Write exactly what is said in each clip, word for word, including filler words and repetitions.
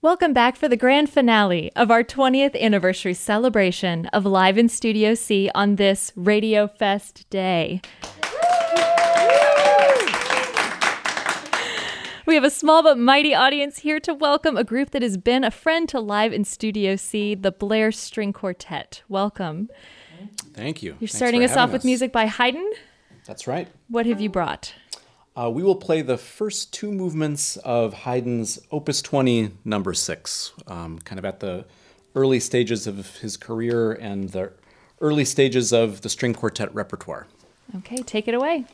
Welcome back for the grand finale of our twentieth anniversary celebration of Live in Studio C on this Radio Fest day. We have a small but mighty audience here to welcome a group that has been a friend to Live in Studio C, the Blair String Quartet. Welcome. Thank you. You're Thanks starting for us off having with us. music by Haydn. That's right. What have you brought? Uh, we will play the first two movements of Haydn's Opus twenty, number six, um, kind of at the early stages of his career and the early stages of the string quartet repertoire. Okay, take it away.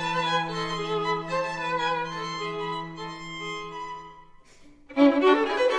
Thank you.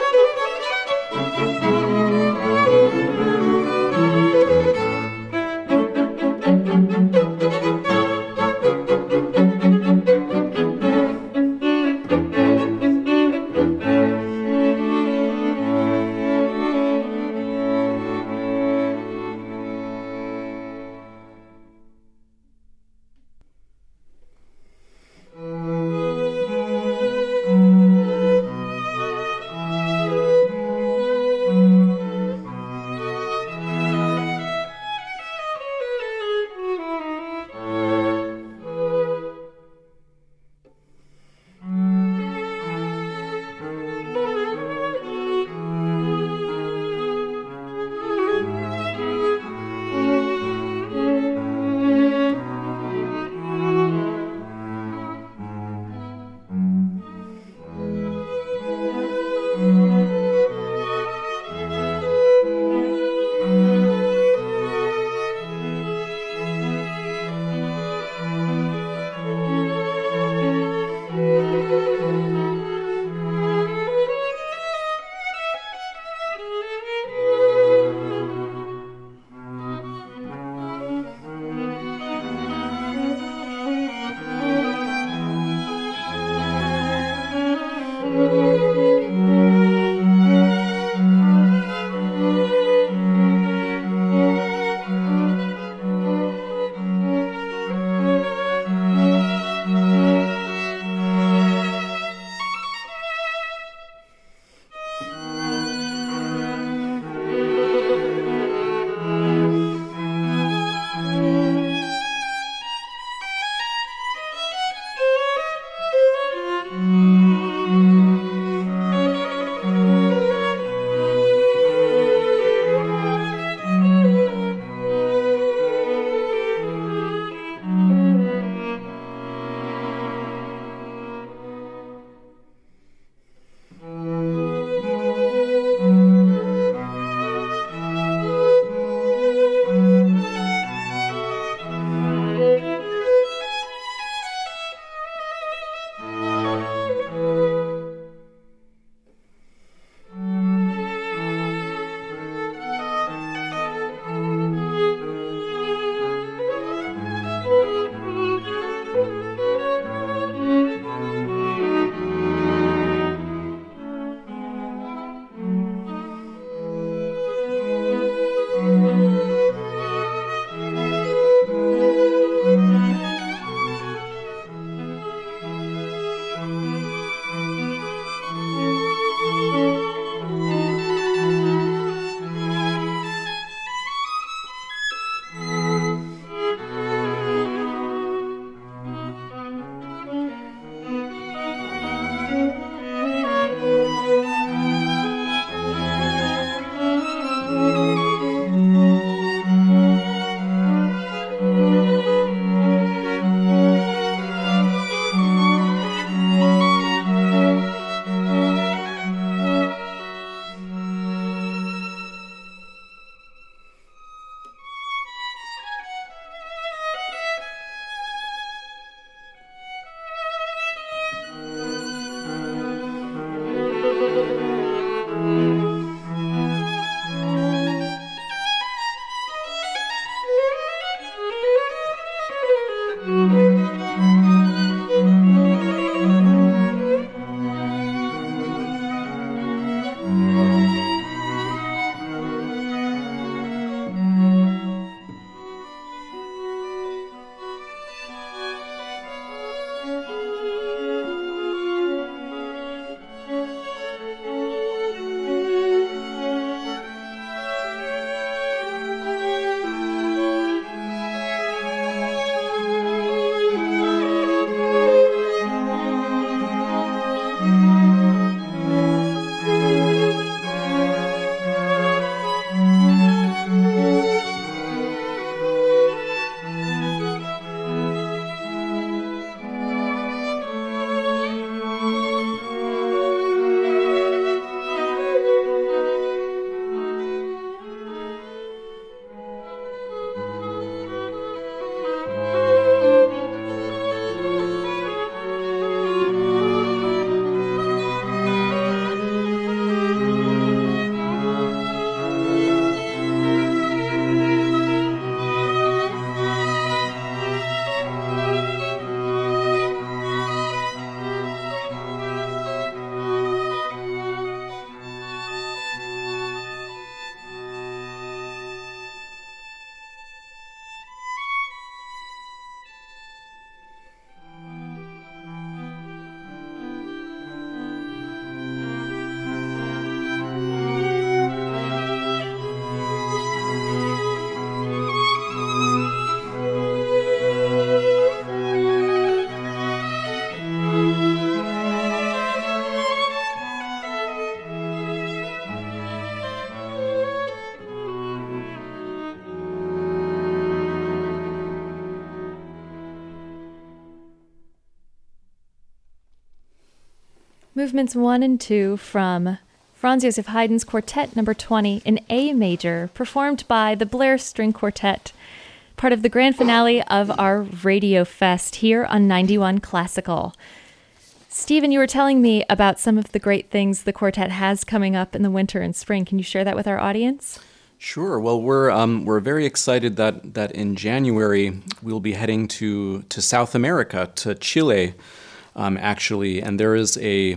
Movements one and two from Franz Joseph Haydn's Quartet number twenty in A major, performed by the Blair String Quartet, part of the grand finale of our Radio Fest here on ninety-one Classical. Stephen, you were telling me about some of the great things the quartet has coming up in the winter and spring. Can you share that with our audience? Sure. Well, we're um, we're very excited that that in January we'll be heading to to South America, to Chile, um, actually, and there is a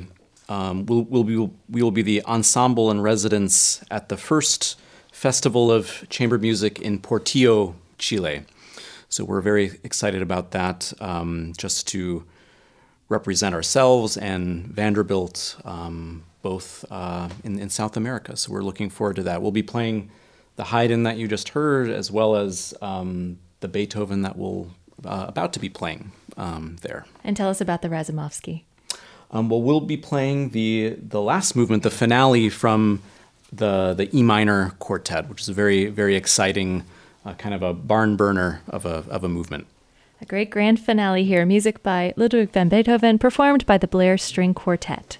um, we'll, we'll be, we will be the ensemble in residence at the first Festival of Chamber Music in Portillo, Chile. So we're very excited about that, um, just to represent ourselves and Vanderbilt, um, both uh, in, in South America. So we're looking forward to that. We'll be playing the Haydn that you just heard, as well as um, the Beethoven that we'll uh, about to be playing um, there. And tell us about the Razumovsky. Um, well, we'll be playing the the last movement, the finale from the the E minor quartet, which is a very very exciting, uh, kind of a barn burner of a of a movement. A great grand finale here. Music by Ludwig van Beethoven, performed by the Blair String Quartet.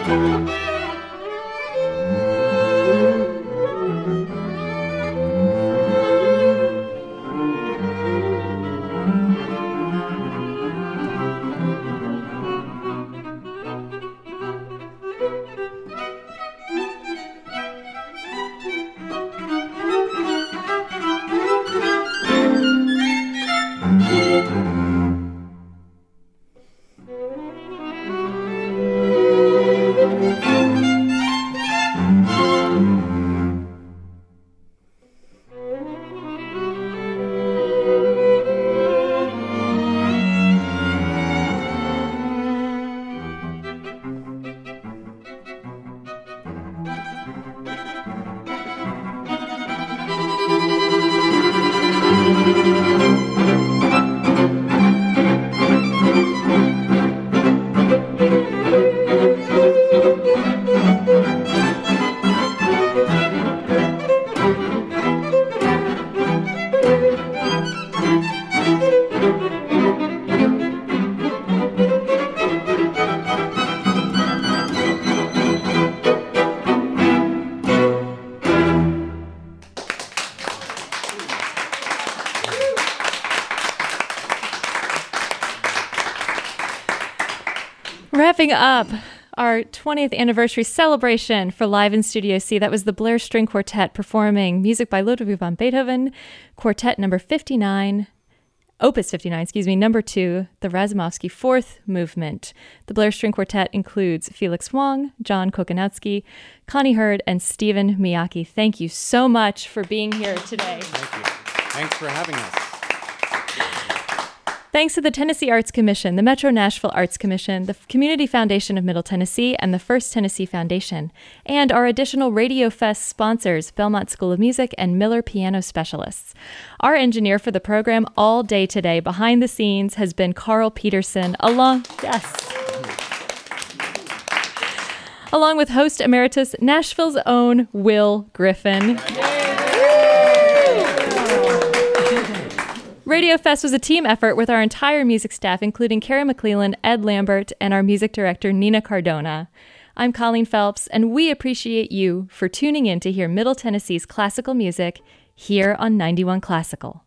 Wrapping up our twentieth anniversary celebration for Live in Studio C, that was the Blair String Quartet performing music by Ludwig van Beethoven, Quartet number fifty-nine, Opus fifty-nine, excuse me, number two, the Razumovsky Fourth Movement. The Blair String Quartet includes Felix Wong, John Kokonowski, Connie Hurd, and Stephen Miyake. Thank you so much for being here today. Thank you. Thanks for having us. Thanks to the Tennessee Arts Commission, the Metro Nashville Arts Commission, the Community Foundation of Middle Tennessee, and the First Tennessee Foundation, and our additional Radio Fest sponsors, Belmont School of Music and Miller Piano Specialists. Our engineer for the program all day today, behind the scenes, has been Carl Peterson, along, yes, along with host emeritus, Nashville's own Will Griffin. Radio Fest was a team effort with our entire music staff, including Carrie McClellan, Ed Lambert, and our music director, Nina Cardona. I'm Colleen Phelps, and we appreciate you for tuning in to hear Middle Tennessee's classical music here on ninety-one Classical.